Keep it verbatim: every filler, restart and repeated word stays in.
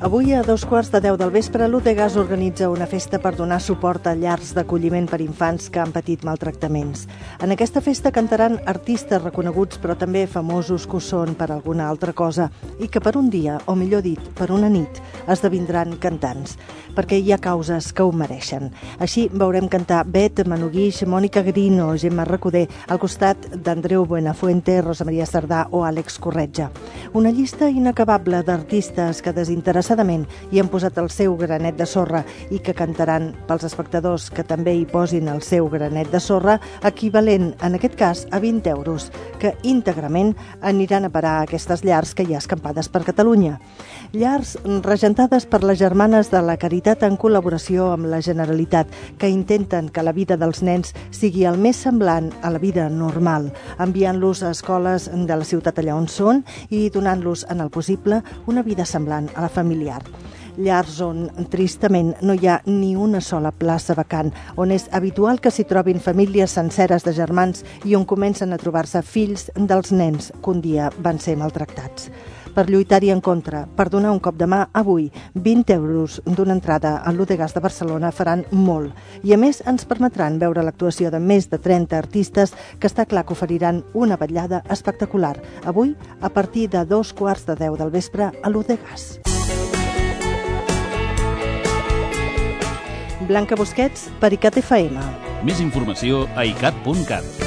Avui a dos quarts de deu del vespre l'Utegas organitza una festa per donar suport a llars d'acolliment per infants que han patit maltractaments. En aquesta festa cantaran artistes reconeguts però també famosos que ho són per alguna altra cosa i que per un dia, o millor dit, per una nit, esdevindran cantants, perquè hi ha causes que ho mereixen. Així veurem cantar Bet, Manu Guix, Mònica Grino, Gemma Recoder, al costat d'Andreu Buenafuente, Rosa Maria Sardà o Àlex Corretja. Una llista inacabable d'artistes que desinteressadament hi han posat el seu granet de sorra i que cantaran pels espectadors que també hi posin el seu granet de sorra, equivalent, en aquest cas, a vint euros, que íntegrament aniran a parar a aquestes llars que hi ha escampades per Catalunya. Llars regentades per les germanes de la Caritat en col·laboració amb la Generalitat, que intenten que la vida dels nens sigui el més semblant a la vida normal, enviant-los a escoles de la ciutat allà on són i donant-los, en el possible, una vida semblant a la familiar. Llars on, tristament, no hi ha ni una sola plaça vacant, on és habitual que s'hi trobin famílies senceres de germans i on comencen a trobar-se fills dels nens que un dia van ser maltractats. Per lluitar-hi en contra, per donar un cop de mà, avui, vint euros d'una entrada a l'Utegas de Barcelona faran molt. I a més ens permetran veure l'actuació de més de trenta artistes que està clar que oferiran una vetllada espectacular. Avui, a partir de dos quarts de deu del vespre a l'Utegas. Blanca Busquets, per ICAT F M. Més informació a icat punt cat.